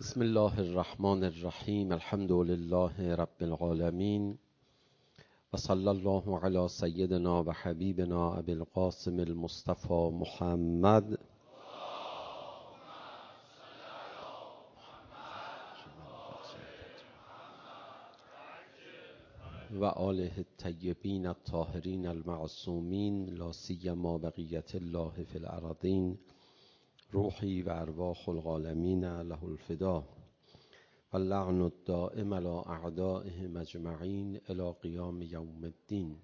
بسم الله الرحمن الرحیم. الحمد لله رب العالمین و صلی الله علی سیدنا و حبیبنا ابی القاسم المصطفى محمد و آله الطیبین الطاهرین المعصومین لا سیما بقیة الله فی الارضین روحی و ارواح العالمین له الفدا و اللعن الدائم علی اعدائهم اجمعین الی قیام یوم الدین.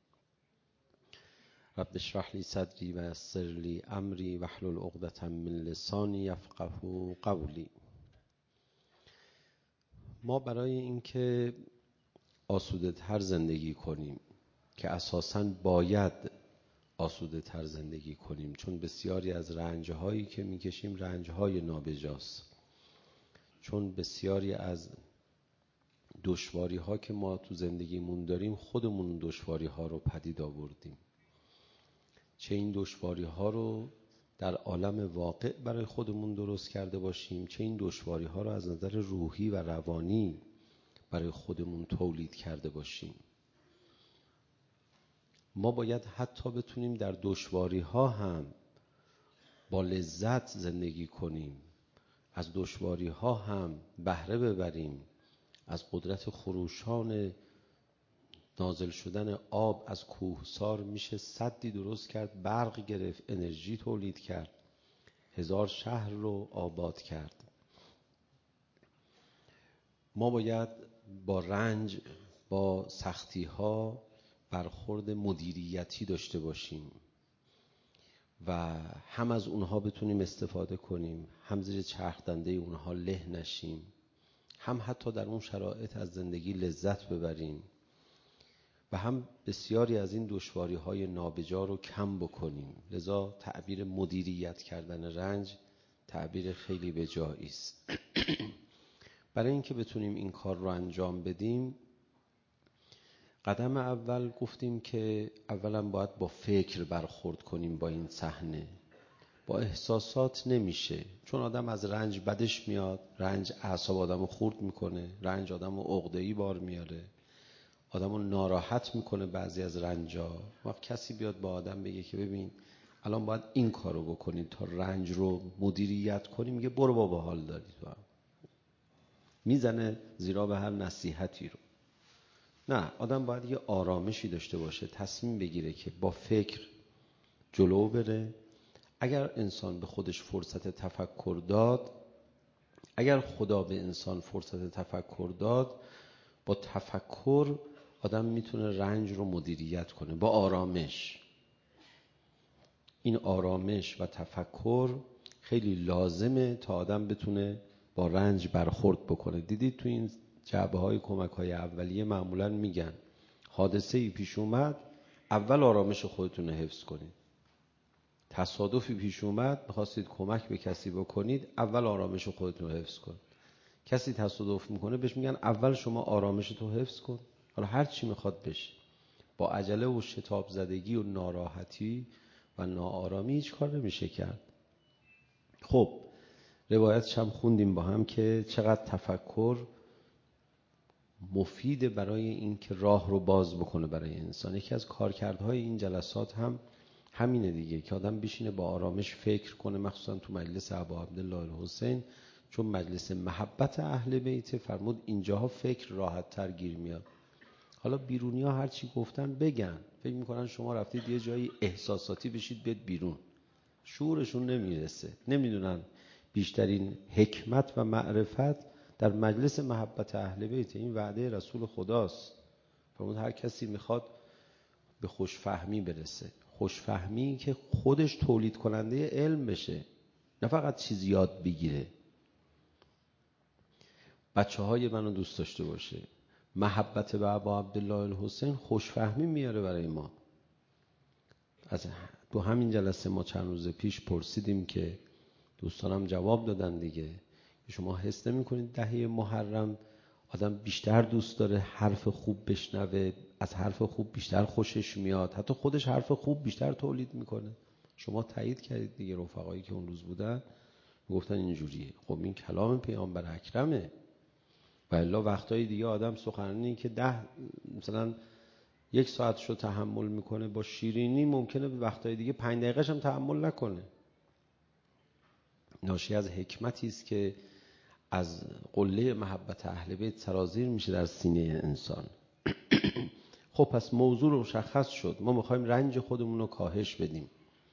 رب اشرح لی صدری و یسر لی امری واحلل عقدة من لسانی یفقهوا قولی. ما برای اینکه آسوده تر زندگی کنیم که اساساً باید آسوده تر زندگی کنیم، چون بسیاری از رنجهایی که میکشیم رنجهای نابجاست، چون بسیاری از دشواری ها که ما تو زندگیمون داریم خودمون دشواری ها رو پدید آوردیم، چه این دشواری ها رو در عالم واقع برای خودمون درست کرده باشیم، چه این دشواری ها رو از نظر روحی و روانی برای خودمون تولید کرده باشیم. ما باید حتی بتونیم در دشواری ها هم با لذت زندگی کنیم، از دشواری ها هم بهره ببریم، از قدرت خروشان نازل شدن آب از کوهسار میشه سدی درست کرد، برق گرفت، انرژی تولید کرد، 1000 شهر رو آباد کرد. ما باید با رنج، با سختی ها برخورد مدیریتی داشته باشیم و هم از اونها بتونیم استفاده کنیم، هم زیر چرخ دنده اونها له نشیم، هم حتی در اون شرایط از زندگی لذت ببریم و هم بسیاری از این دشواری های نابجا رو کم بکنیم. لذا تعبیر مدیریت کردن رنج تعبیر خیلی بجایی است. برای اینکه بتونیم این کار رو انجام بدیم، قدم اول گفتیم که اولا باید با فکر برخورد کنیم با این صحنه. با احساسات نمیشه، چون آدم از رنج بدش میاد، رنج اعصاب آدمو خورد میکنه، رنج آدمو عقده‌ای بار میاره، آدمو ناراحت میکنه. بعضی از رنجا وقت کسی بیاد با آدم بگه که ببین الان باید این کارو بکنید تا رنج رو مدیریت کنی، میگه برو بابا حال داری تو هم. میزنه زیرا به هر نصیحتی رو. نه، آدم باید یه آرامشی داشته باشه، تصمیم بگیره که با فکر جلو بره. اگر انسان به خودش فرصت تفکر داد، اگر خدا به انسان فرصت تفکر داد، با تفکر آدم میتونه رنج رو مدیریت کنه با آرامش. این آرامش و تفکر خیلی لازمه تا آدم بتونه با رنج برخورد بکنه. دیدید تو این جعبه‌های کمک‌های اولیه معمولاً میگن حادثه‌ای پیش اومد، اول آرامش خودتون رو حفظ کنید. تصادفی پیش اومد، می‌خواستید کمک به کسی بکنید، اول آرامش خودتون رو حفظ کنید. کسی تصادف میکنه بهش میگن اول شما آرامشتو حفظ کن. حالا هر چی میخواد بشه، با عجله و شتاب زدگی و ناراحتی و ناآرامی هیچ کار نمیشه کرد. خب روایتش هم خوندیم با هم که چقدر تفکر مفیده برای این که راه رو باز بکنه برای انسان. یکی از کارکردهای این جلسات هم همینه دیگه، که آدم بشینه با آرامش فکر کنه، مخصوصا تو مجلس ابا عبدالله الحسین، چون مجلس محبت اهل بیت، فرمود اینجاها فکر راحت تر گیر میاد. حالا بیرونی ها هر چی گفتن بگن، فکر میکنن شما رفتید یه جایی احساساتی بشید بیاد بیرون، شعورشون نمیرسه، نمیدونن بیشترین حکمت و معرفت در مجلس محبت اهل بیت. این وعده رسول خداست، فرمود هر کسی میخواد به خوشفهمی برسه، خوشفهمی که خودش تولید کننده علم بشه، نه فقط چیز یاد بگیره، بچه های منو دوست داشته باشه. محبت به ابا عبدالله الحسین خوشفهمی میاره برای ما. از تو همین جلسه ما چند روز پیش پرسیدیم که دوستانم جواب دادن دیگه، شما حس نمی کنید دهه محرم آدم بیشتر دوست داره حرف خوب بشنوه، از حرف خوب بیشتر خوشش میاد، حتی خودش حرف خوب بیشتر تولید میکنه. شما تایید کردید دیگه، رفقایی که اون روز بودن گفتن اینجوریه. خب این کلام پیامبر اکرمه. و الا وقتای دیگه آدم سخنرانی که مثلا 1 ساعتشو تحمل میکنه با شیرینی، ممکنه به وقتای دیگه 5 دقیقه‌ش هم تحمل نکنه. ناشی از حکمتی است که از قله محبت اهل بیت سرازیر میشه در سینه انسان. خب پس موضوع رو مشخص شد. ما میخوایم رنج خودمون رو کاهش بدیم.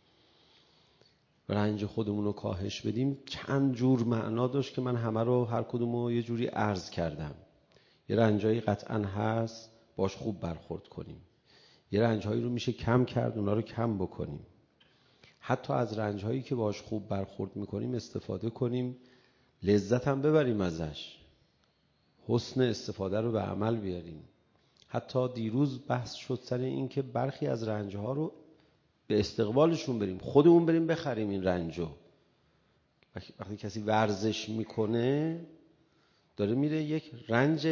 رنج خودمون رو کاهش بدیم چند جور معنا داشت که من همه رو هر کدوم رو یه جوری عرض کردم. یه رنجایی قطعا هست باش خوب برخورد کنیم. یه رنجهایی رو میشه کم کرد، اونا رو کم بکنیم. حتی از رنجهایی که باش خوب برخورد میکنیم استفاده کنیم، لذت هم ببریم ازش، حسن استفاده رو به عمل بیاریم. حتی دیروز بحث شد سر این که برخی از رنجها رو به استقبالشون بریم، خودمون بریم بخریم این رنجو. وقتی کسی ورزش میکنه داره میره یک رنج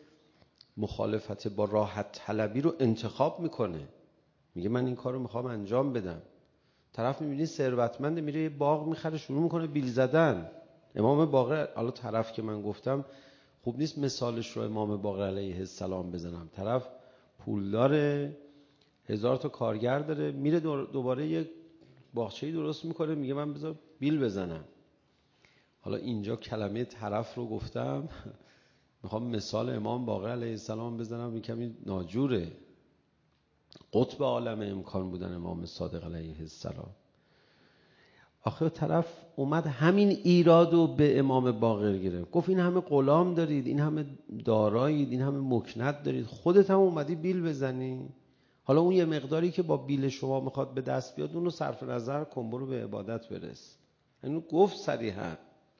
مخالفت با راحت طلبی رو انتخاب میکنه، میگه من این کار رو میخوام انجام بدم. طرف میبینی ثروتمند میره یه باغ میخره شروع میکنه بیل زدن. امام باقر، حالا طرف که من گفتم خوب نیست مثالش رو امام باقر علیه السلام بزنم، طرف پولداره، 1000 تا کارگر داره، میره دوباره یک باغچه‌ای درست میکنه، میگه من بذار بیل بزنم. حالا اینجا کلمه طرف رو گفتم، میخوام مثال امام باقر علیه السلام بزنم، این کمی ناجوره. قطب عالم امکان بودن امام صادق علیه السلام. آخه طرف اومد همین ایرادو به امام باقر گرفت، گفت این همه غلام دارید، این همه دارایید، این همه مکنت دارید، خودت هم اومدی بیل بزنی. حالا اون یه مقداری که با بیل شما میخواد به دست بیاد اونو صرف نظر کن، برو به عبادت برس. اینو گفت صریحا.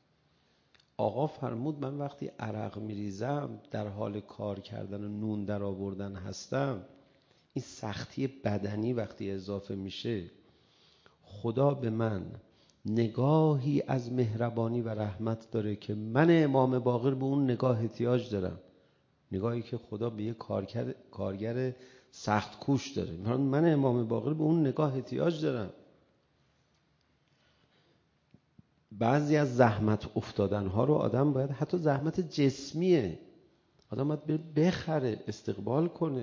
آقا فرمود من وقتی عرق میریزم، در حال کار کردن و نون در آوردن هستم، این سختی بدنی وقتی اضافه میشه، خدا به من نگاهی از مهربانی و رحمت داره که من امام باقر به اون نگاه احتیاج دارم. نگاهی که خدا به یه کارگر سخت کوش داره، من امام باقر به اون نگاه احتیاج دارم. بعضی از زحمت افتادنها رو آدم باید، حتی زحمت جسمیه، آدم باید بخره، استقبال کنه.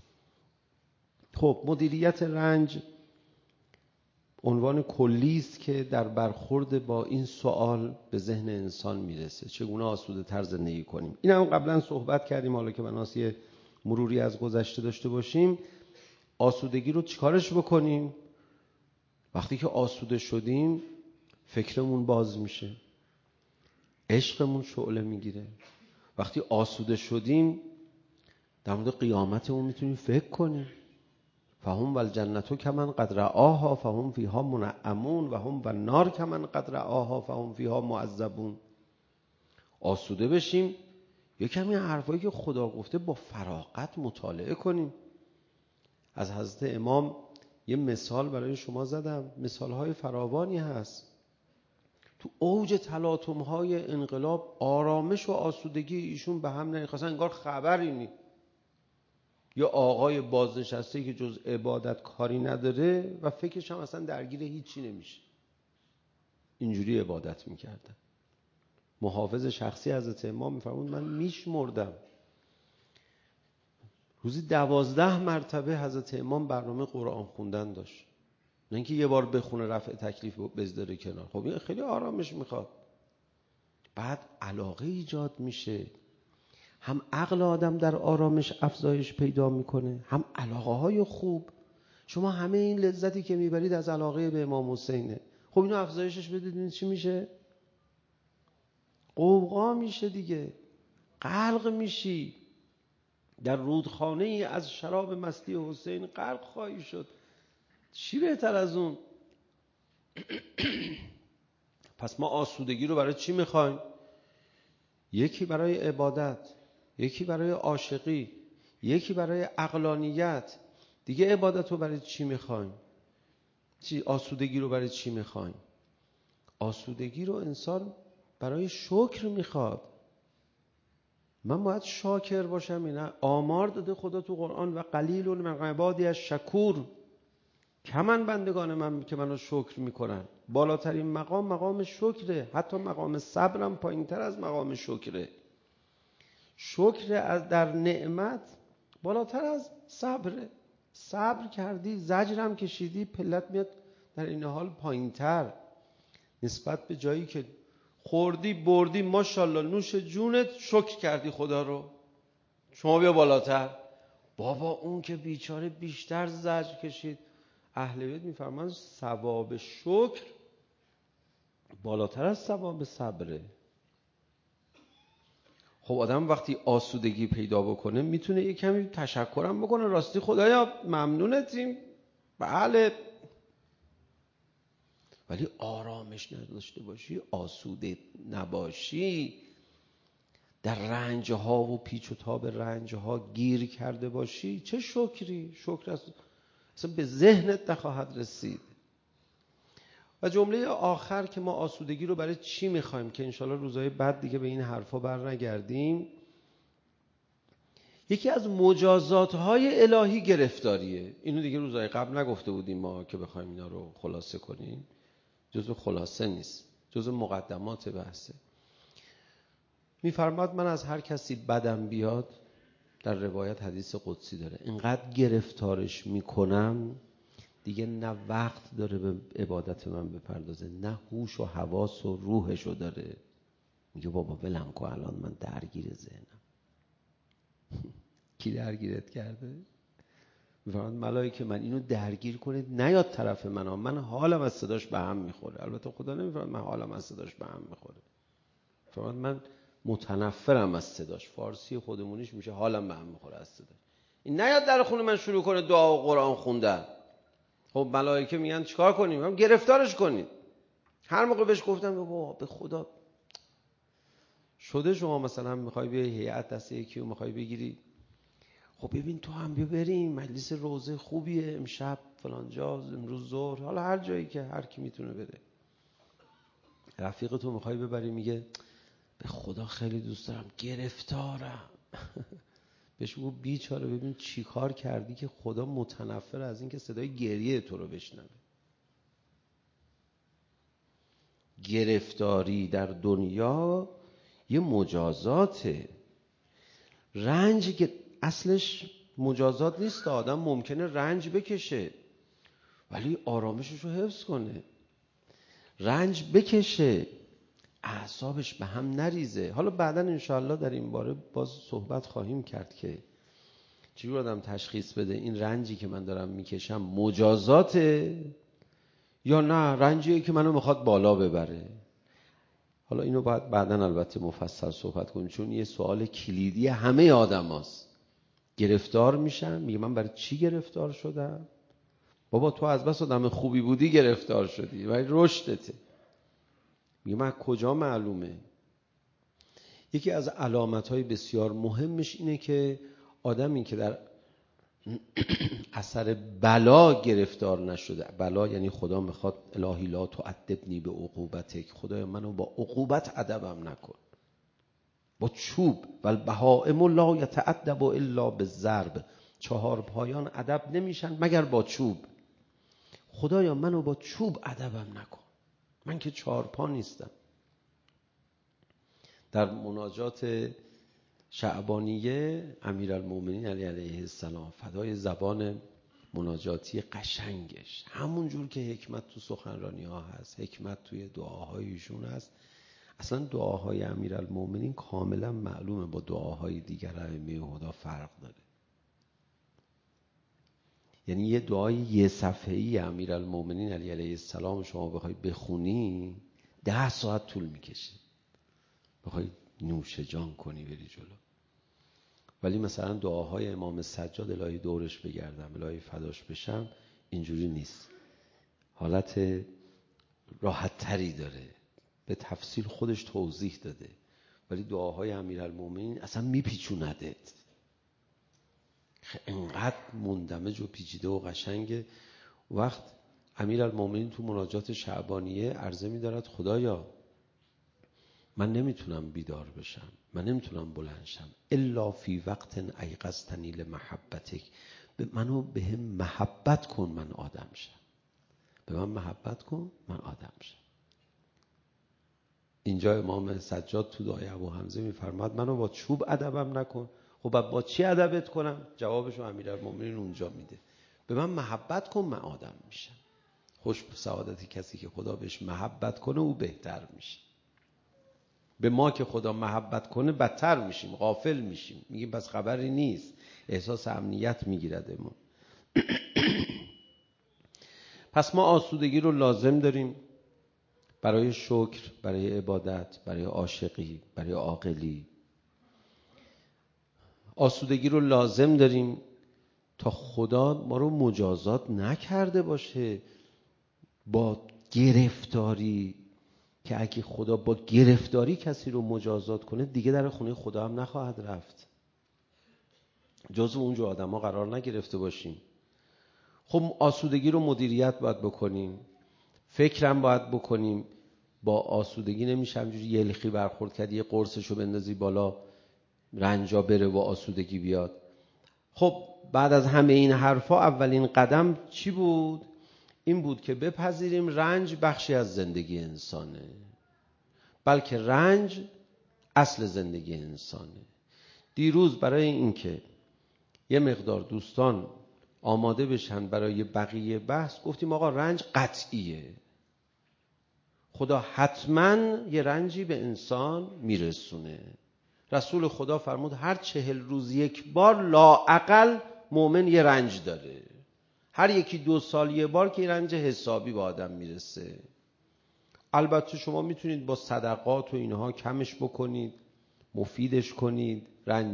خب مدیریت رنج عنوان کلی است که در برخورد با این سوال به ذهن انسان میرسه، چگونه آسوده تر زندگی کنیم. این هم قبلا صحبت کردیم، حالا که بناس یه مروری از گذشته داشته باشیم. آسودگی رو چیکارش بکنیم؟ وقتی که آسوده شدیم فکرمون باز میشه، عشقمون شعله میگیره. وقتی آسوده شدیم در مورد قیامتمون میتونیم فکر کنیم. فهم والجنة کمن قد رآها فهم فیها منعمون و هم والنار کمن قد رآها فهم فیها معذبون. آسوده بشیم، یه کمی حرفایی که خدا گفته با فراغت مطالعه کنیم. از حضرت امام یه مثال برای شما زدم، مثالهای فراوانی هست. تو اوج تلاطم‌های انقلاب آرامش و آسودگی ایشون به هم نمیخواستن، انگار خبری نی. یا آقای بازنشسته که جز عبادت کاری نداره و فکرش هم اصلا درگیر هیچی نمیشه، اینجوری عبادت میکردن. محافظ شخصی حضرت امام میفرمود من میشمردم روزی 12 مرتبه حضرت امام برنامه قرآن خوندن داشت، نه اینکه یه بار بخونه رفع تکلیف بذاره کنار. خب این خیلی آرامش میخواد. بعد علاقه ایجاد میشه، هم عقل آدم در آرامش افزایش پیدا میکنه، هم علاقه های خوب. شما همه این لذتی که میبرید از علاقه به امام حسینه، خب اینو افزایشش بدید چی میشه؟ قوقا میشه دیگه، غرق میشی در رودخانه ای از شراب مستی حسین، غرق خواهی شد. چی بهتر از اون؟ پس ما آسودگی رو برای چی میخوایم؟ یکی برای عبادت، یکی برای عاشقی، یکی برای عقلانیت. دیگه عبادت رو برای چی میخوایم؟ آسودگی رو برای چی میخوایم؟ آسودگی رو انسان برای شکر میخواد. من باید شاکر باشم. اینا آمار داده خدا تو قرآن، و قلیل من عبادی الشکور. کمن بندگان من که منو شکر میکنن. بالاترین مقام مقام شکره، حتی مقام صبرم پایین تر از مقام شکره. شکر از در نعمت بالاتر از صبره. صبر کردی، زجرم کشیدی، پلت میاد در این حال پایین تر نسبت به جایی که خوردی بردی ماشاءالله نوش جونت، شکر کردی خدا رو، شما بیا بالاتر. بابا اون که بیچاره بیشتر زجر کشید. اهل بیت میفرمان ثواب شکر بالاتر از ثواب صبره. خب آدم وقتی آسودگی پیدا بکنه میتونه یه کمی تشکرم بکنه، راستی خدایا ممنونتیم، بله. ولی آرامش نداشته باشی، آسوده نباشی، در رنجها و پیچ و تاب رنجها گیر کرده باشی، چه شکری؟ شکر اصلا به ذهنت نخواهد رسید. و جمله آخر که ما آسودگی رو برای چی میخوایم که انشالله روزهای بعد دیگه به این حرفا بر نگردیم، یکی از مجازات‌های الهی گرفتاریه. اینو دیگه روزهای قبل نگفته بودیم ما که بخوایم اینا رو خلاصه کنیم، جزء خلاصه نیست، جزء مقدمات بحثه. میفرماد من از هر کسی بدم بیاد، در روایت حدیث قدسی داره، اینقدر گرفتارش میکنم دیگه نه وقت داره به عبادت من بپردازه، نه هوش و حواس و روحشو داره. میگه بابا ولم کن، الان من درگیر ذهنم. کی درگیرت کرده؟ میفرماد ملائکه من اینو درگیر کنید نیاد طرف من حالم از صداش به هم میخوره. البته خدا نمیفرماد من حالم از صداش به هم میخوره، میفرماد من متنفرم از صداش. فارسی خودمونیش میشه حالم به هم میخوره از صداش. این نیاد در خونه من شروع کنه دعا و قرآن خوندن. خب ملائکه میگن چیکار کنیم؟ هم گرفتارش کنید. هر موقع بهش گفتم بابا به خدا شده شما مثلا میخوای بیای هیئت دسته یکی رو میخوای بگیری، خب ببین تو هم بیا بریم مجلس روزه خوبیه امشب فلان جا، امروز ظهر، حالا هر جایی که هر کی میتونه بده. رفیق تو میخوای ببری، میگه به خدا خیلی دوست دارم گرفتارم. بهش بگو بیچاره ببین چی کار کردی که خدا متنفر از این که صدای گریه تو رو بشنوه. گرفتاری در دنیا یه مجازاته. رنج که اصلش مجازات نیست، آدم ممکنه رنج بکشه ولی آرامشش رو حفظ کنه، رنج بکشه اعصابش به هم نریزه. حالا بعداً انشاءالله در این باره باز صحبت خواهیم کرد که چجور آدم تشخیص بده این رنجی که من دارم میکشم مجازاته یا نه رنجیه که منو میخواد بالا ببره. حالا اینو باید بعداً البته مفصل صحبت کنیم، چون یه سوال کلیدی همه آدم هاست. گرفتار میشن، میگه من برای چی گرفتار شدم؟ بابا تو از بس آدم خوبی بودی گرفتار شدی ولی رشدته. میگه من کجا معلومه؟ یکی از علامت‌های بسیار مهمش اینه که آدمی که در اثر بلا گرفتار نشده، بلا یعنی خدا میخواد الهی لا تعذبنی به عقوبتک، خدایا منو با عقوبت ادبم نکن، با چوب، والبهائم لا یتأدب الا بالضرب، چهار پایان ادب نمیشن مگر با چوب. خدایا منو با چوب ادبم نکن، من که چهار پا نیستم. در مناجات شعبانیه امیرالمومنین علیه السلام، فدای زبان مناجاتی قشنگش، همون جور که حکمت تو سخنرانی ها هست، حکمت توی دعاهایشون هست. اصلا دعاهای امیرالمومنین کاملا معلومه با دعاهای دیگر ائمه هدا فرق داره. یعنی یه دعای یه صفحه‌ای امیرالمومنین علیه السلام شما بخوای بخونی 10 ساعت طول میکشه، بخوای نوش جان کنی بری جلو. ولی مثلا دعاهای امام سجاد الهی دورش بگردم الهی فداش بشم اینجوری نیست، حالت راحت تری داره، به تفصیل خودش توضیح داده. ولی دعاهای امیرالمومنین اصلا میپیچوندت، انقدر مندمج و پیچیده و قشنگه. وقت امیرالمومنین تو مناجات شعبانیه عرضه می‌دارد خدایا من نمیتونم بیدار بشم، من نمیتونم بلند شم الا فی وقت ایقظتنی لمحبتک، به منو به هم محبت کن من آدم شم. به من محبت کن من آدم شم. اینجا امام سجاد تو دعای ابو حمزه میفرماد منو با چوب ادبم نکن. خب با چی ادبت کنم؟ جوابشو امیرالمومنین اونجا میده. به من محبت کن من آدم میشم. خوش به سعادت کسی که خدا بهش محبت کنه او بهتر میشه. به ما که خدا محبت کنه بدتر میشیم، غافل میشیم، میگیم پس خبری نیست، احساس امنیت میگیردمون. پس ما آسودگی رو لازم داریم برای شکر، برای عبادت، برای عاشقی، برای عاقلی. آسودگی رو لازم داریم تا خدا ما رو مجازات نکرده باشه با گرفتاری، که اگه خدا با گرفتاری کسی رو مجازات کنه دیگه در خونه خدا هم نخواهد رفت. جزو اونجور آدم ها قرار نگرفته باشیم. خب آسودگی رو مدیریت باید بکنیم، فکرم باید بکنیم. با آسودگی نمیشه همجوری یلخی برخورد کرد یه قرصشو بندازی بالا رنجا بره و آسودگی بیاد. خب بعد از همه این حرفا اولین قدم چی بود؟ این بود که بپذیریم رنج بخشی از زندگی انسانه، بلکه رنج اصل زندگی انسانه. دیروز برای اینکه یه مقدار دوستان آماده بشن برای بقیه بحث گفتیم آقا رنج قطعیه، خدا حتما یه رنجی به انسان میرسونه. رسول خدا فرمود هر 40 روز یک بار لااقل مؤمن یه رنج داره. هر یکی 2 سال یه بار که رنج حسابی به آدم میرسه. البته شما میتونید با صدقات و اینها کمش بکنید، مفیدش کنید،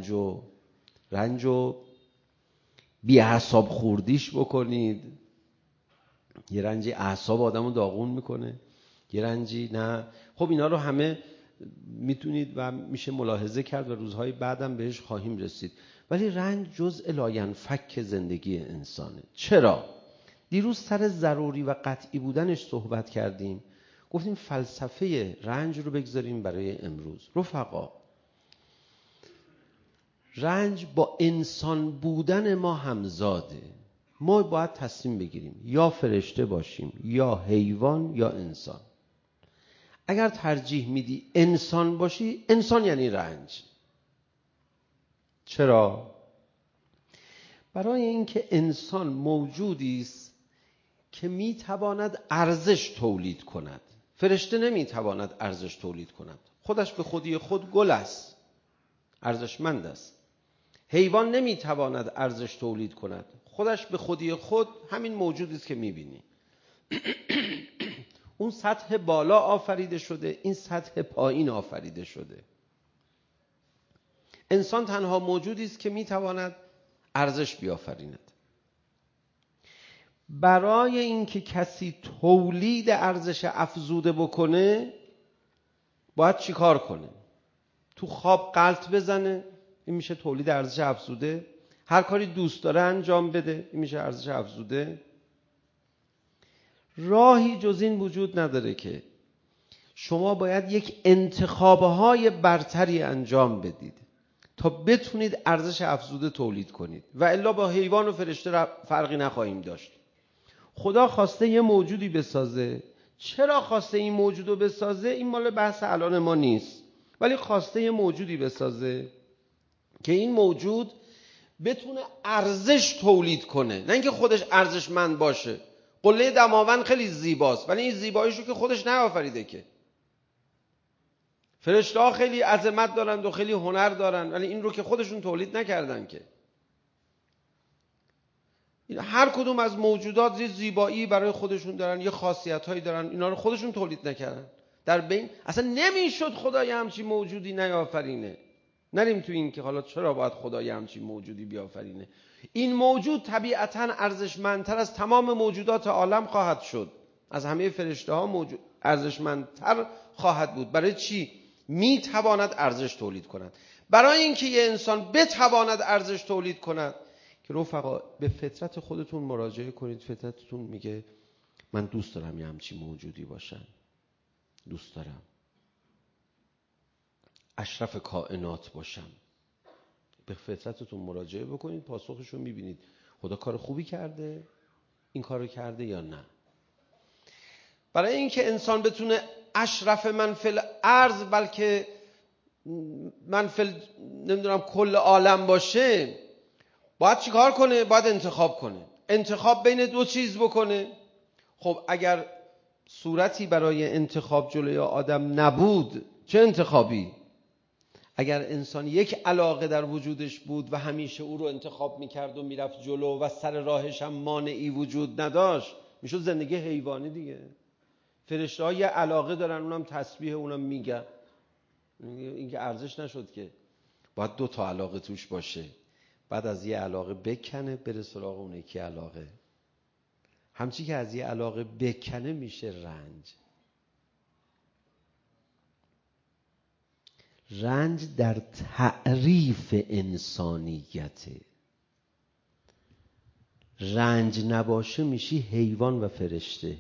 رنجو بی اعصاب خوردیش بکنید. یه رنجی اعصاب آدمو داغون میکنه، یه رنجی نه. خب اینا رو همه میتونید و میشه ملاحظه کرد و روزهای بعدم بهش خواهیم رسید. ولی رنج جزء لاینفک زندگی انسانه. چرا؟ دیروز سر ضروری و قطعی بودنش صحبت کردیم. گفتیم فلسفه رنج رو بگذاریم برای امروز. رفقا، رنج با انسان بودن ما همزاده. ما باید تصمیم بگیریم یا فرشته باشیم یا حیوان یا انسان. اگر ترجیح میدی انسان باشی، انسان یعنی رنج. چرا؟ برای اینکه انسان موجودی است که میتواند ارزش تولید کند. فرشته نمیتواند ارزش تولید کند، خودش به خودی خود گل است، ارزشمند است. حیوان نمیتواند ارزش تولید کند، خودش به خودی خود همین موجودی است که میبینی. اون سطح بالا آفریده شده، این سطح پایین آفریده شده. انسان تنها موجودی است که میتواند ارزش بیافریند. برای اینکه کسی تولید ارزش افزوده بکنه باید چی کار کنه؟ تو خواب غلط بزنه، این میشه تولید ارزش افزوده. هر کاری دوست داره انجام بده، این میشه ارزش افزوده. راهی جز این وجود نداره که شما باید یک انتخابهای برتری انجام بدید تا بتونید ارزش افزوده تولید کنید، و الا با حیوان و فرشته فرقی نخواهیم داشت. خدا خواسته یه موجودی بسازه. چرا خواسته این موجودو بسازه؟ این مال بحث الان ما نیست، ولی خواسته یه موجودی بسازه که این موجود بتونه ارزش تولید کنه، نه اینکه خودش ارزشمند باشه. قله دماوند خیلی زیباست ولی این زیباییشو که خودش نیافریده که. فرشته‌ها خیلی عظمت دارند و خیلی هنر دارن ولی این رو که خودشون تولید نکردن که. هر کدوم از موجودات یه زیبایی برای خودشون دارن، یه خاصیت‌هایی دارن، اینا رو خودشون تولید نکردن. در بین اصلا نمیشد خدای همچین موجودی نیافرینه. نریم تو این که حالا چرا باید خدای همچین موجودی بیافرینه. این موجود طبیعتاً ارزشمندتر از تمام موجودات عالم خواهد شد. از همه فرشته‌ها ارزشمندتر خواهد بود. برای چی؟ میتواند ارزش تولید کند. برای اینکه یه انسان بتواند ارزش تولید کند که رفقا به فطرت خودتون مراجعه کنید. فطرتتون میگه من دوست دارم یه همچین موجودی باشن، دوست دارم اشرف کائنات باشم. به فطرتتون مراجعه بکنید، پاسخشو میبینید. خدا کار خوبی کرده، این کارو کرده یا نه. برای اینکه انسان بتونه اشرف من فی الارض، بلکه من فی نمیدونم کل عالم باشه، باید چیکار کنه؟ باید انتخاب کنه. انتخاب بین دو چیز بکنه. خب اگر صورتی برای انتخاب جلوی آدم نبود، چه انتخابی؟ اگر انسان یک علاقه در وجودش بود و همیشه او رو انتخاب میکرد و میرفت جلو و سر راهش هم مانعی وجود نداشت، میشد زندگی حیوانی دیگه. فرشته ها یه علاقه دارن، اونم تسبیح، اونم میگن. این که ارزش نشد که. باید 2 تا علاقه توش باشه، بعد از یه علاقه بکنه بره سراغ اون یکی علاقه. همچی که از یه علاقه بکنه میشه رنج. رنج در تعریف انسانیته. رنج نباشه میشی حیوان و فرشته.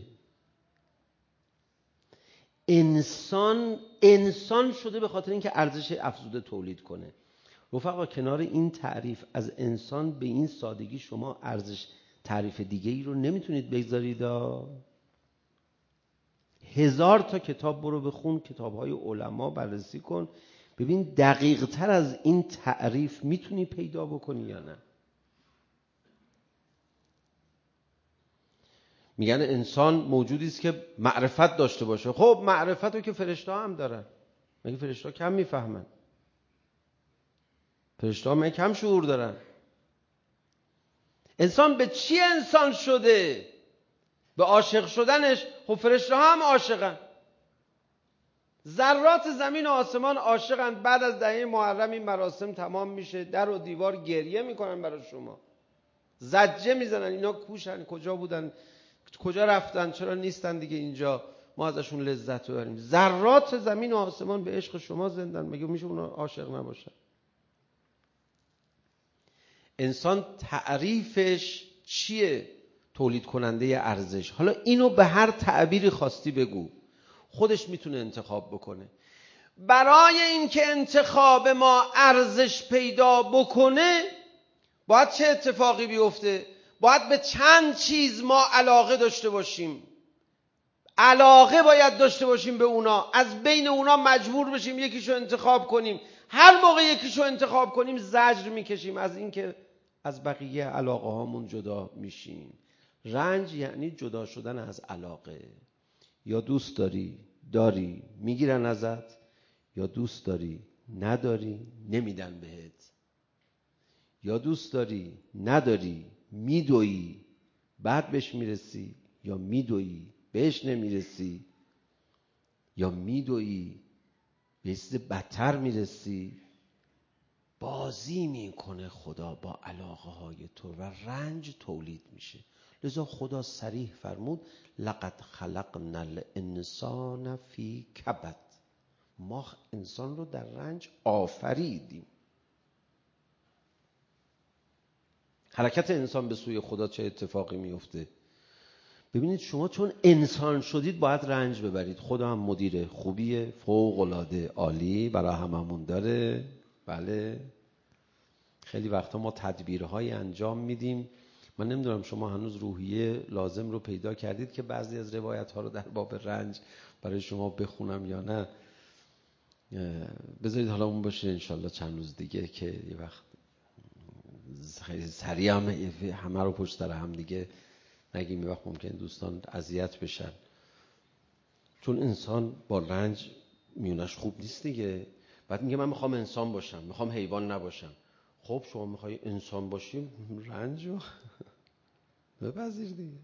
انسان شده به خاطر اینکه ارزش افزوده تولید کنه. رفقا کنار این تعریف از انسان به این سادگی شما ارزش تعریف دیگه ای رو نمیتونید بگذارید. 1000 تا کتاب برو بخون، کتاب‌های علما بررسی کن، ببین دقیق تر از این تعریف میتونی پیدا بکنی یا نه. میگن انسان موجودی است که معرفت داشته باشه. خب معرفت رو که فرشته‌ها هم دارن. مگه فرشته‌ها کم میفهمن؟ فرشته‌ها مگه کم شعور دارن؟ انسان به چی انسان شده؟ به عاشق شدنش. خب فرشته‌ها هم عاشقن. ذرات زمین و آسمان عاشقن. بعد از دهه محرم این مراسم تمام میشه، در و دیوار گریه میکنن برای شما، زجه میزنن اینا کوشن، کجا بودن، کجا رفتن، چرا نیستن دیگه اینجا، ما ازشون لذت ببریم. ذرات زمین و آسمان به عشق شما زندن. مگه میشه اونا عاشق نباشن؟ انسان تعریفش چیه؟ تولید کننده ارزش. حالا اینو به هر تعبیری خواستی بگو، خودش میتونه انتخاب بکنه. برای اینکه انتخاب ما ارزش پیدا بکنه باید چه اتفاقی بیفته؟ باید به چند چیز ما علاقه داشته باشیم. علاقه باید داشته باشیم به اونا، از بین اونا مجبور بشیم یکیشو انتخاب کنیم. هر موقع یکیشو انتخاب کنیم زجر میکشیم از اینکه از بقیه علاقه هامون جدا میشیم. رنج یعنی جدا شدن از علاقه. یا دوست داری میگیرن ازت، یا دوست داری نداری نمیدن بهت. یا دوست نداری میدویی بعد بهش میرسی، یا میدویی بهش نمیرسی، یا میدویی به چیز بدتر میرسی. بازی میکنه خدا با علاقه های تو و رنج تولید میشه. لذا خدا صریح فرمود لقد خلقنا الانسان فی کبد. ما انسان رو در رنج آفریدیم. حرکت انسان به سوی خدا چه اتفاقی میفته؟ ببینید شما چون انسان شدید باید رنج ببرید. خدا هم مدیر خوبیه، فوق العاده عالی برای هممون داره. بله خیلی وقتا ما تدبیرهای انجام میدیم. من نمیدونم شما هنوز روحیه لازم رو پیدا کردید که بعضی از روایت ها رو در باب رنج برای شما بخونم یا نه. بذارید حالا اون باشه انشالله چند روز دیگه که یه وقت خیلی سریع همه رو پشت سر هم دیگه نگیم، یه وقت ممکن دوستان اذیت بشن. چون انسان با رنج میونش خوب نیست دیگه. بعد میگه من میخوام انسان باشم، میخوام حیوان نباشم. خب شما میخوای انسان باشی، رنج رو بپذیر دیگه.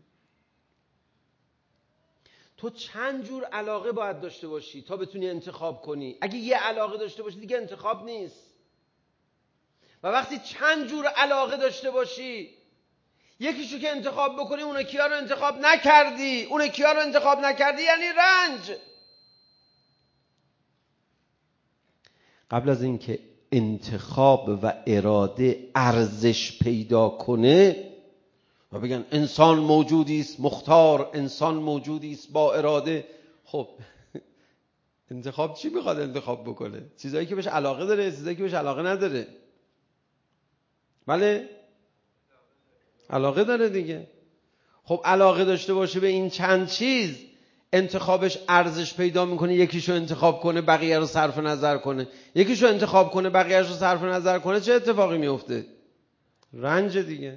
تو چند جور علاقه باید داشته باشی تا بتونی انتخاب کنی. اگه یه علاقه داشته باشی دیگه انتخاب نیست. و وقتی چند جور علاقه داشته باشی، یکیشو که انتخاب بکنی اون کیا رو انتخاب نکردی، اون کیا رو انتخاب نکردی یعنی رنج. قبل از اینکه انتخاب و اراده ارزش پیدا کنه و بگن انسان موجودی است مختار، انسان موجودی است با اراده، خب انتخاب چی میخواد انتخاب بکنه؟ چیزایی که بهش علاقه داره، چیزایی که بهش علاقه نداره. بله علاقه داره دیگه. خب علاقه داشته باشه به این چند چیز، انتخابش ارزش پیدا میکنه. یکیشو انتخاب کنه بقیه رو صرف نظر کنه، یکیشو انتخاب کنه بقیه‌اش رو صرف نظر کنه، چه اتفاقی میفته؟ رنج دیگه.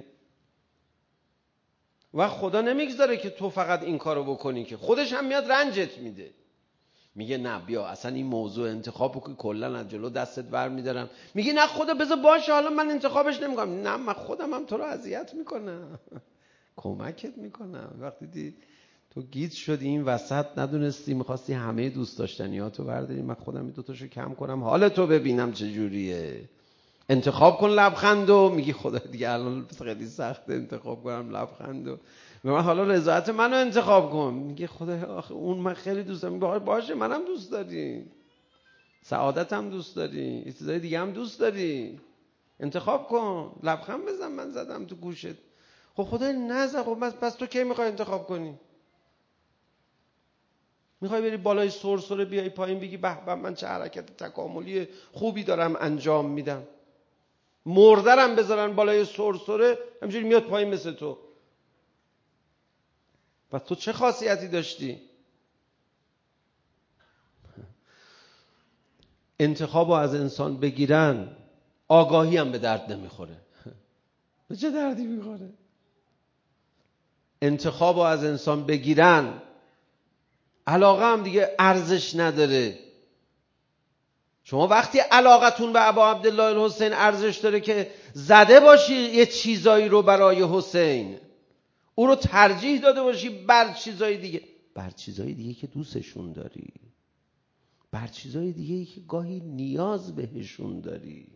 و خدا نمیگذاره که تو فقط این کارو بکنی، که خودش هم میاد رنجت میده. میگه نه بیا اصلا این موضوع انتخابو که کلا از جلو دستت ور میدارم. میگه نه خدا بذار باشه حالا من انتخابش نمیکنم. نه من خودم هم تو رو اذیت میکنم کمکت میکنم. وقتی تو گیج شدی این وسط، ندونستی میخواستی همه دوست داشتنیاتو برداری، من خودم این دوتاشو کم کنم حال تو ببینم چجوریه. انتخاب کن لبخندو. میگی خدا دیگه الان خیلی سخته انتخاب کنم لبخندو، من حالا رضایت منو انتخاب کن. میگه خدا آخه اون من خیلی دوست دارم. میگه باشه منم دوست داری، سعادتم دوست داری، یه چیزای دیگه هم دوست داری، انتخاب کن. لبخند بزن من زدم تو گوشت. خب خدا نزد. خب پس تو کی میخوای انتخاب کنی؟ میخوای بری بالای سرسره بیای پایین بگی به به من چه حرکت تکاملی خوبی دارم انجام میدم، مردرم بذارن بالای سرسره همینجوری میاد پایین مثل تو. و تو چه خاصیتی داشتی؟ انتخابو از انسان بگیرن، آگاهی هم به درد نمیخوره. به چه دردی میخوره؟ انتخابو از انسان بگیرن، علاقه هم دیگه ارزش نداره. شما وقتی علاقتون به ابا عبدالله الحسین ارزش داره که زده باشی یه چیزایی رو برای حسین، او رو ترجیح داده باشی بر چیزای دیگه، بر چیزای دیگه که دوستشون داری، بر چیزای دیگه که گاهی نیاز بهشون داری.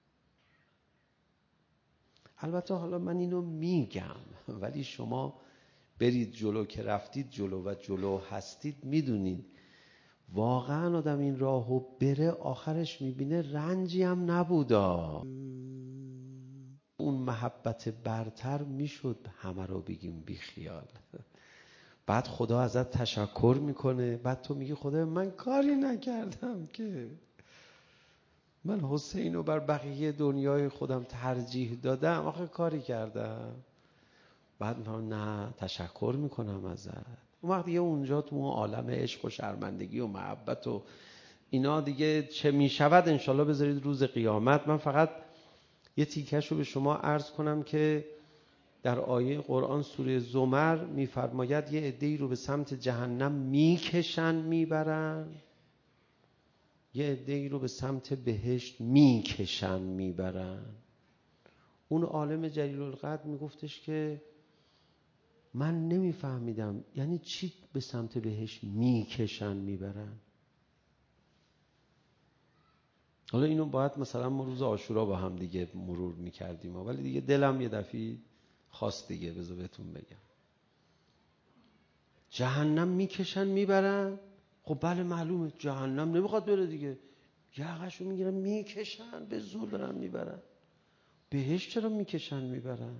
البته حالا من اینو میگم، ولی شما برید جلو که رفتید جلو و جلو هستید، میدونید واقعا آدم این راهو بره آخرش میبینه رنجی هم نبودا. اون محبت برتر میشد همه رو بگیم بی خیال. بعد خدا ازت تشکر میکنه، بعد تو میگی خدا من کاری نکردم که، من حسین رو بر بقیه دنیای خودم ترجیح دادم، آخه کاری کردم؟ بعد من نه تشکر میکنم ازت. اون وقت دیگه اونجا تو اون عالم عشق و شرمندگی و محبت و اینا دیگه چه میشود انشالله بذارید روز قیامت. من فقط یه تیکش رو به شما عرض کنم که در آیه قرآن سوره زمر میفرماید یه عده‌ای رو به سمت جهنم میکشن میبرن، یه عده‌ای رو به سمت بهشت میکشن میبرن. اون عالم جلیل القدر میگفتش که من نمیفهمیدم یعنی چی به سمت بهشت میکشن میبرن. حالا اینو باید مثلا ما روز عاشورا با هم دیگه مرور میکردیم، ولی دیگه دلم یه دفعه خواست دیگه بذار بهتون بگم. جهنم میکشن میبرن. خب بله معلومه جهنم نمیخواد بره دیگه، یقشو میگیرن میکشن به زور دارن میبرن. بهشت چرا میکشن میبرن؟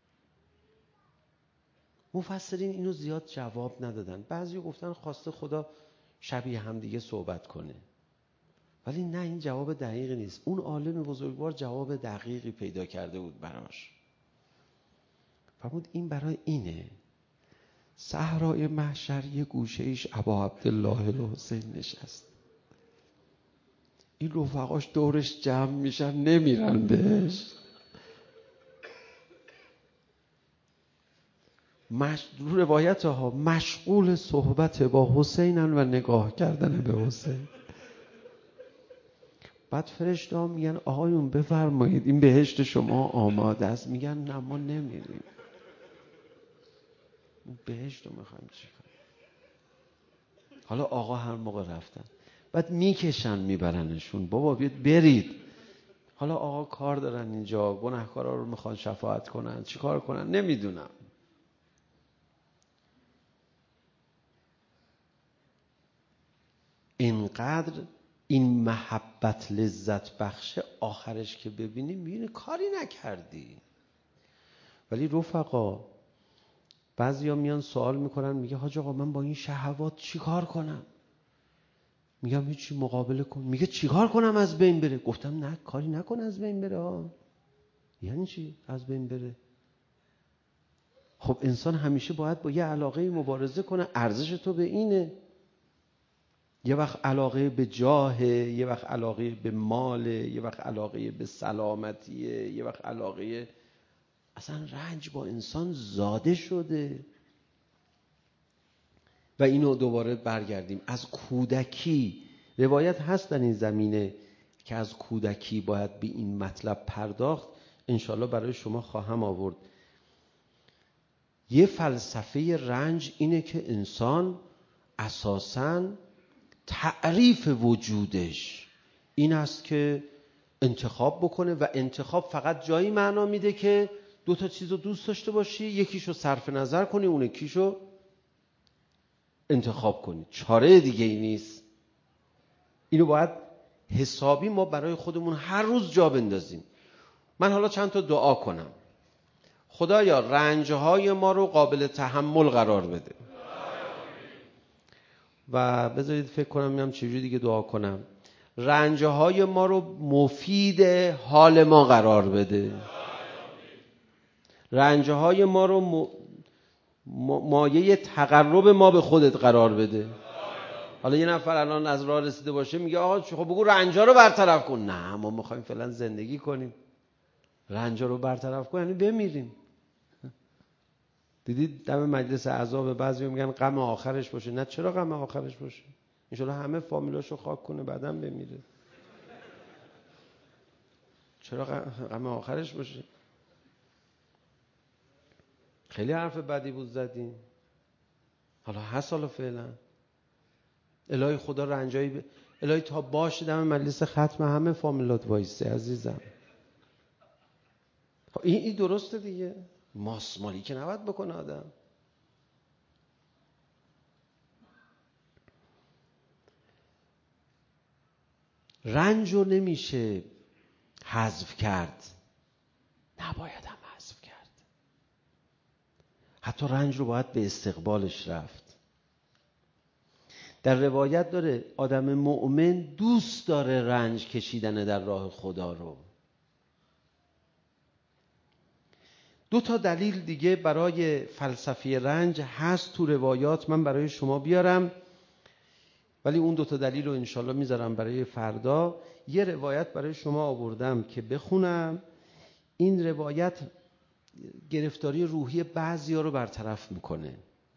مفسرین اینو زیاد جواب ندادن. بعضی گفتن خواسته خدا شبیه هم دیگه صحبت کنه، ولی نه این جواب دقیقی نیست. اون عالم بزرگوار جواب دقیقی پیدا کرده بود براش. فرمود این برای اینه صحرای محشر یه گوشه ایش ابا عبدالله الحسین نشست، این رفقاش دورش جمع میشن نمیرن بهش، رو روایت ها مشغول صحبت با حسینن و نگاه کردن به حسین. بعد فرشته ها میگن آقایون بفرمایید این بهشت شما آماده است. میگن نه ما نمیریم، بهشت رو میخوایم چی کنیم. حالا آقا هر موقع رفتن بعد میکشن میبرنشون، بابا بیاد برید. حالا آقا کار دارن اینجا، گناهکارا رو میخوان شفاعت کنن، چی کار کنن نمیدونم. اینقدر این محبت لذت بخشه، آخرش که ببینی میبینی کاری نکردی. ولی رفقا بعضیا میان سوال میکنن، میگه حاج آقا من با این شهوات چی کار کنم؟ میگم هیچی، مقابله کن. میگه چی کار کنم از بین بره؟ گفتم نه کاری نکن از بین بره ها. یعنی چی از بین بره؟ خب انسان همیشه باید با یه علاقه مبارزه کنه. ارزش تو به اینه. یه وقت علاقه به جاهه، یه وقت علاقه به ماله، یه وقت علاقه به سلامتیه، یه وقت علاقه، اصلا رنج با انسان زاده شده. و اینو دوباره برگردیم از کودکی. روایت هست در این زمینه که از کودکی باید به این مطلب پرداخت. انشالله برای شما خواهم آورد. یه فلسفه رنج اینه که انسان اساساً تعریف وجودش این است که انتخاب بکنه و انتخاب فقط جایی معنا میده که دو تا چیز رو دوست داشته باشی، یکیشو صرف نظر کنی، اون یکیشو انتخاب کنی. چاره دیگه ای نیست. اینو باید حسابی ما برای خودمون هر روز جا بندازیم. من حالا چند تا دعا کنم. خدایا رنجهای ما رو قابل تحمل قرار بده. و بذارید فکر کنم میام چجوری دیگه دعا کنم. رنجهای ما رو مفید حال ما قرار بده. رنجهای ما رو مایه تقرب ما به خودت قرار بده. حالا یه نفر الان از راه رسیده باشه میگه آقا خب بگو رنجا رو برطرف کن. نه، ما میخوایم فعلا زندگی کنیم. رنجا رو برطرف کن یعنی بمیریم. دیدید دم مجلس اعضا به بعضی میگن غم آخرش باشه. نه، چرا غم آخرش باشه؟ انشالله همه فامیلاشو خاک کنه بعدم بمیره. چرا غم آخرش باشه؟ خیلی حرف بدی بود زدیم. حالا هست، حالا فعلا الهی خدا رنجایی الهی تا باشه دم مجلس ختم همه فامیلات وایسته عزیزم. این درسته دیگه. ماسمالی که نباید بکنه آدم. رنج رو نمیشه حذف کرد، نباید هم حذف کرد. حتی رنج رو باید به استقبالش رفت. در روایت داره آدم مؤمن دوست داره رنج کشیدن در راه خدا رو. دو تا دلیل دیگه برای فلسفه رنج هست تو روایات، من برای شما بیارم، ولی اون دو تا دلیل رو انشالله میذارم برای فردا. یه روایت برای شما آوردم که بخونم. این روایت گرفتاری روحی بعضیا رو برطرف میکنه.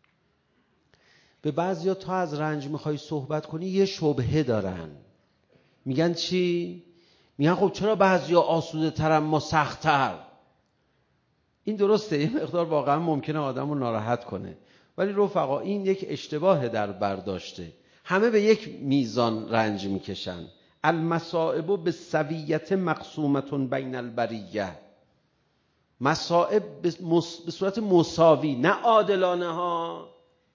به بعضیا تا از رنج میخوای صحبت کنی یه شبهه دارن. میگن چی؟ میگن خب چرا بعضیا آسوده ترن ما سخت تر؟ این درسته، یه مقدار واقعا ممکنه آدم رو ناراحت کنه، ولی رفقا این یک اشتباه در برداشته. همه به یک میزان رنج میکشن. المصائب بالسویة مقسومة بین البریة. مصائب به صورت مساوی، نه عادلانه ها.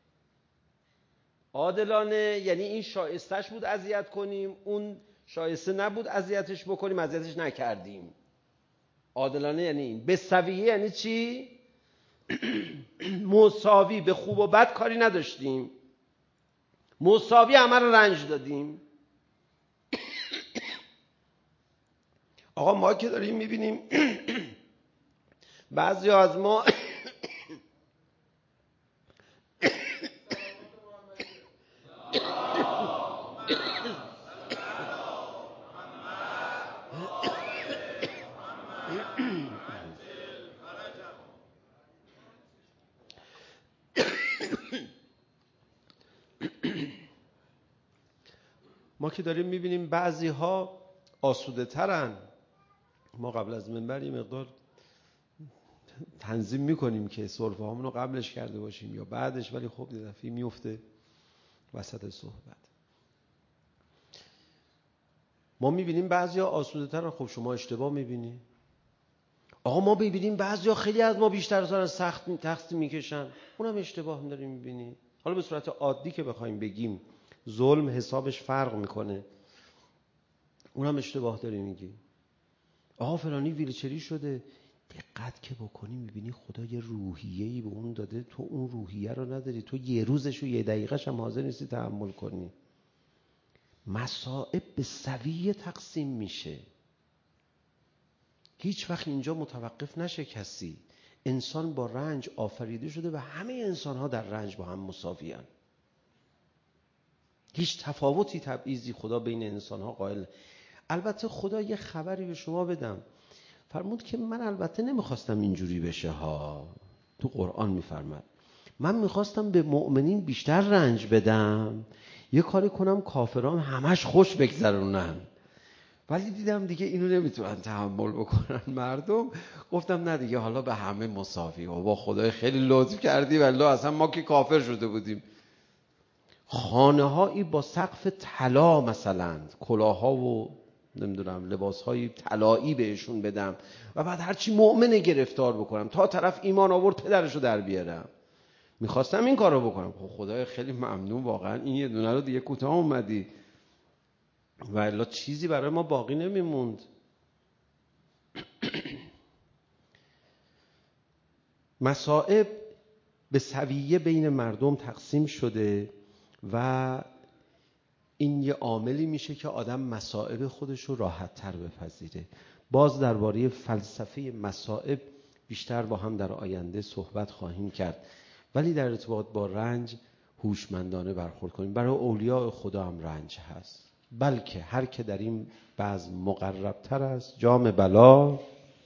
عادلانه یعنی این شایستش بود اذیت کنیم، اون شایسته نبود اذیتش بکنیم، اذیتش نکردیم. عادلانه یعنی این. به سویه یعنی چی؟ مساوی، به خوب و بد کاری نداشتیم، مساوی همه رو رنج دادیم. آقا ما که داریم میبینیم بعضی از ما بعضی ها آسوده ترن. ما قبل از منبر یه مقدار تنظیم میکنیم که سرفه هامونو قبلش کرده باشیم یا بعدش، ولی خب یه دفعه میفته وسط صحبت. ما میبینیم بعضیا آسوده ترن. خب شما اشتباه میبینی. آقا ما میبینیم بعضیا خیلی از ما بیشتر دارن سخت میکشن، اونم اشتباه داریم میبینی. حالا به صورت عادی که بخوایم بگیم ظلم حسابش فرق میکنه، اونم اشتباه داری میگی. آقا فلانی ویلچری شده، دقت که بکنی میبینی خدا یه روحیه‌ای به اون داده، تو اون روحیه رو نداری، تو یه روزش و یه دقیقه‌ش هم حاضر نیستی تحمل کنی. مصائب به سویه تقسیم میشه. هیچ وقت اینجا متوقف نشه کسی. انسان با رنج آفریده شده و همه انسان ها در رنج با هم مساوی هستند. هیچ تفاوتی تبعیضی خدا بین انسان ها قائل. البته خدا یه خبری به شما بدم، فرمود که من البته نمیخواستم اینجوری بشه ها. تو قرآن میفرماد من میخواستم به مؤمنین بیشتر رنج بدم، یه کاری کنم کافران همش خوش بگذرونن، ولی دیدم دیگه اینو نمیتونن تحمل بکنن مردم. گفتم نه دیگه، حالا به همه مساوی. و با خدای خیلی لطف کردی، والله اصلا ما که کافر شده بودیم. خانه هایی با سقف طلا مثلا، کلاها و نمیدونم لباس های طلایی بهشون بدم و بعد هرچی مؤمن گرفتار بکنم تا طرف ایمان آورد پدرشو در بیارم. میخواستم این کارو بکنم. خدای خیلی ممنون، واقعا این یه دونه رو دیگه کوتاه اومدی و الا چیزی برای ما باقی نمیموند. مصائب به سویه بین مردم تقسیم شده و این یه عاملی میشه که آدم مصائب خودش رو راحت تر بپذیره. باز درباره فلسفه مصائب بیشتر با هم در آینده صحبت خواهیم کرد، ولی در ارتباط با رنج هوشمندانه برخورد کنیم. برای اولیاء خدا هم رنج هست، بلکه هر که در این بزم مقربتر است جام بلا.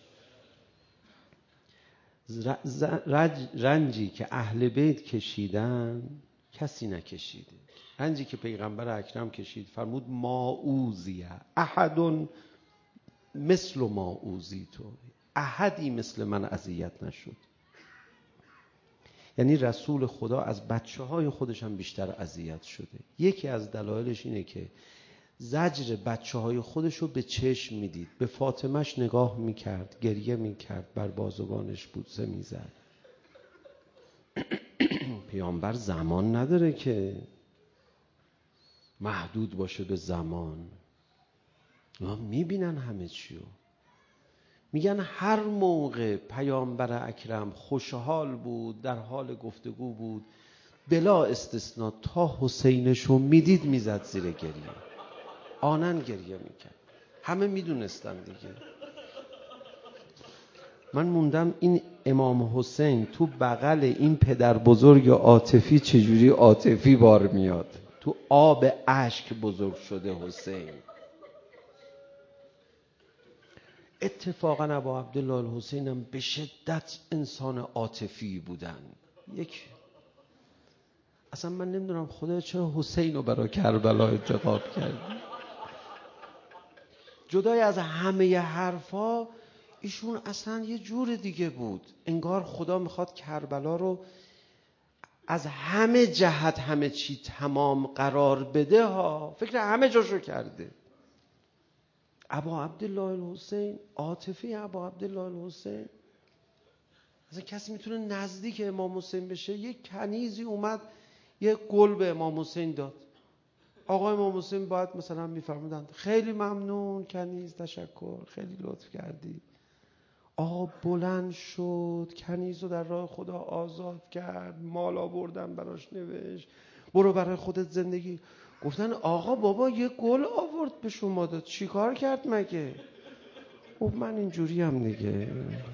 رنجی که اهل بیت کشیدن کسی نکشیده. رنجی که پیغمبر اکرم کشید، فرمود ما اوذیه احد مثل ما اوذیتو، احدی مثل من اذیت نشد. یعنی رسول خدا از بچه های خودش هم بیشتر اذیت شده. یکی از دلایلش اینه که زجر بچه های خودش رو به چشم میدید، به فاطمهش نگاه میکرد، گریه میکرد، بر بازوانش بوسه میزد. پیامبر زمان نداره که محدود باشه به زمان. ما میبینن همه چیو. میگن هر موقع پیامبر اکرم خوشحال بود، در حال گفتگو بود، بلا استثناء تا حسینشو میدید میزد زیر گریه، آنن گریه میکرد. همه میدونستن دیگه. من موندم این امام حسین تو بغل این پدر بزرگ عاطفی چجوری عاطفی بار میاد. تو آب اشک بزرگ شده حسین. اتفاقا ابا عبدالله الحسین هم به شدت انسان عاطفی بودن. اصلا من نمیدونم خدا چرا حسین رو برای کربلا انتخاب کرد. جدای از همه حرفا ایشون اصلا یه جور دیگه بود. انگار خدا میخواد کربلا رو از همه جهت همه چی تمام قرار بده ها. فکر همه جاشو کرده. ابا عبدالله الحسین، عاطفی ابا عبدالله الحسین، اصلا کسی میتونه نزدیک امام حسین بشه؟ یک کنیزی اومد یه گل به امام حسین داد. آقا امام حسین باید مثلا میفرمودند خیلی ممنون کنیز، تشکر، خیلی لطف کردی. آقا بلند شد، کنیز رو در راه خدا آزاد کرد، مال آوردن براش نوشت، برو برای خودت زندگی. گفتن آقا بابا یه گل آورد به شما داد، چی کار کرد مگه؟ خب من اینجوری هم دیگه.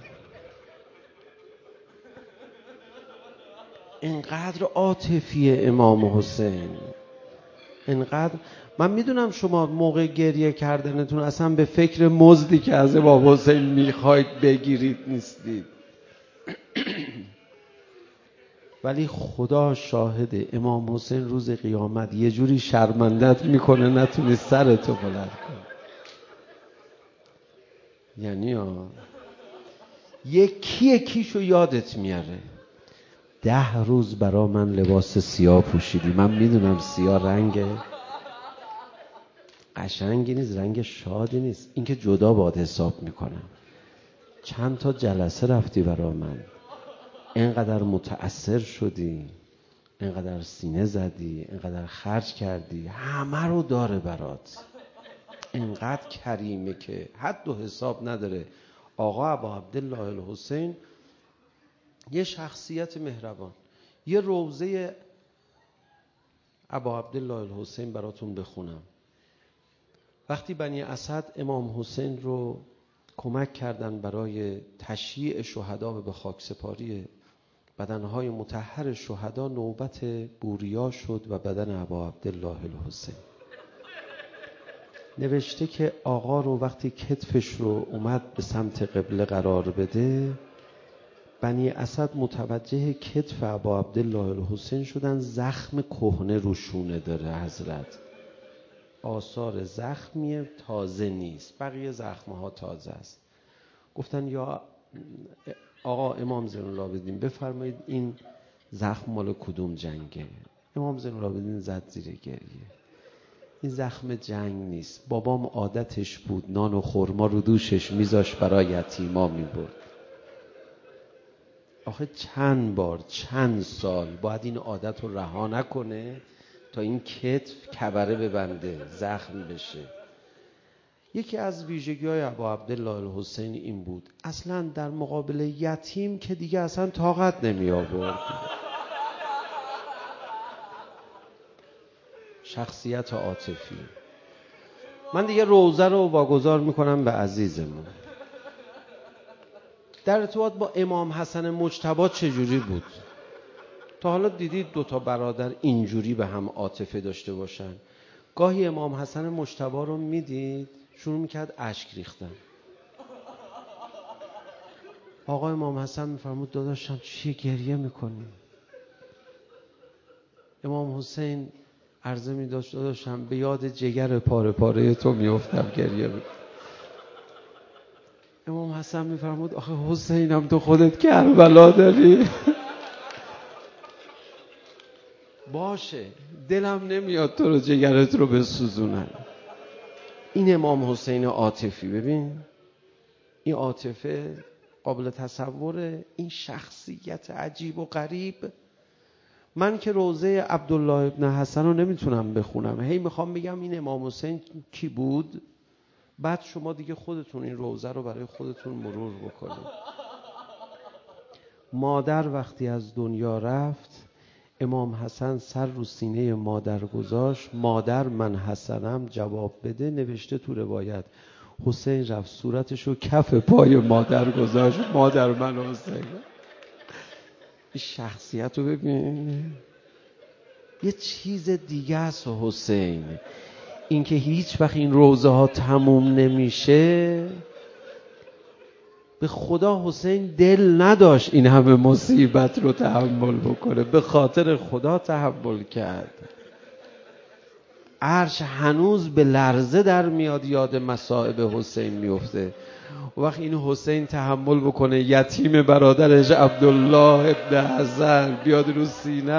اینقدر عاطفی امام حسین، اینقدر. من میدونم شما موقع گریه کردنتون اصلا به فکر مزدی که از امام حسین میخواید بگیرید نیستید، ولی خدا شاهده امام حسین روز قیامت یه جوری شرمندت میکنه نتونی سرتو بلند کنی. یعنی یکیشو یادت میاره. 10 روز برا من لباس سیاه پوشیدی. من میدونم سیاه رنگ قشنگی نیست، رنگ شادی نیست. این که جدا باید حساب میکنم. چند تا جلسه رفتی برا من، اینقدر متأثر شدی، اینقدر سینه زدی، اینقدر خرج کردی، همه رو داره برات. اینقدر کریمه که حد و حساب نداره. آقا ابا عبدالله الحسین یه شخصیت مهربان. یه روضه ابا عبدالله الحسین براتون بخونم. وقتی بنی اسد امام حسین رو کمک کردن برای تشییع شهدا و به خاکسپاری بدنهای مطهر شهدا. نوبت بوریا شد و بدن ابا عبدالله الحسین. نوشته که آقا رو وقتی کتفش رو اومد به سمت قبله قرار بده، بنی اسد متوجه کتف ابا عبدالله الحسین شدن. زخم کهنه رو شونه داره حضرت، آثار زخمیه، تازه نیست، بقیه زخمها تازه است. گفتن یا آقا امام زین العابدین بفرمایید این زخم مال کدوم جنگه؟ امام زین العابدین زد زیر گریه. این زخم جنگ نیست، بابام عادتش بود نان و خرما رو دوشش میذاش برای یتیما میبرد. آخه چند بار چند سال باید این عادت رو رها نکنه تا این کتف کبره ببنده، زخم بشه. یکی از ویژگی‌های ابا عبدالله الحسین این بود اصلا در مقابل یتیم که دیگه اصلا طاقت نمی آورد. شخصیت عاطفی. من دیگه روزه رو واگذار میکنم به عزیزمون. در ارتباط با امام حسن مجتبی چجوری بود؟ تا حالا دیدید دوتا برادر اینجوری به هم عاطفه داشته باشن؟ گاهی امام حسن مجتبی رو میدید شروع میکرد اشک ریختن. آقا امام حسن میفرمود داداشم چیه گریه میکنی؟ امام حسین عرضه میداشت داداشم به یاد جگر پاره پاره تو میافتم گریه میکنم. امام حسن میفرمود آخه حسینم تو خودت کربلا داری. باشه دلم نمیاد تو رو جگرت رو بسوزونم. این امام حسین عاطفی. ببین این عاطفه قابل تصوره. این شخصیت عجیب و غریب. من که روزه عبدالله ابن حسن رو نمیتونم بخونم، هی میخوام بگم این امام حسین کی بود، بعد شما دیگه خودتون این روزه رو برای خودتون مرور بکنید. مادر وقتی از دنیا رفت، امام حسن سر رو سینه مادر گذاشت. مادر من حسنم جواب بده. نوشته تو روایت حسین رفت صورتشو کف پای مادر گذاشت. مادر من حسین. این شخصیت رو ببین، یه چیز دیگه است حسین. این که هیچ وقت این روزه ها تموم نمیشه. به خدا حسین دل نداشت این همه مصیبت رو تحمل بکنه، به خاطر خدا تحمل کرد. عرش هنوز به لرزه در میاد یاد مصائب حسین میفته. وقت این حسین تحمل بکنه یتیم برادرش عبدالله ابن حسن بیاد رو سینه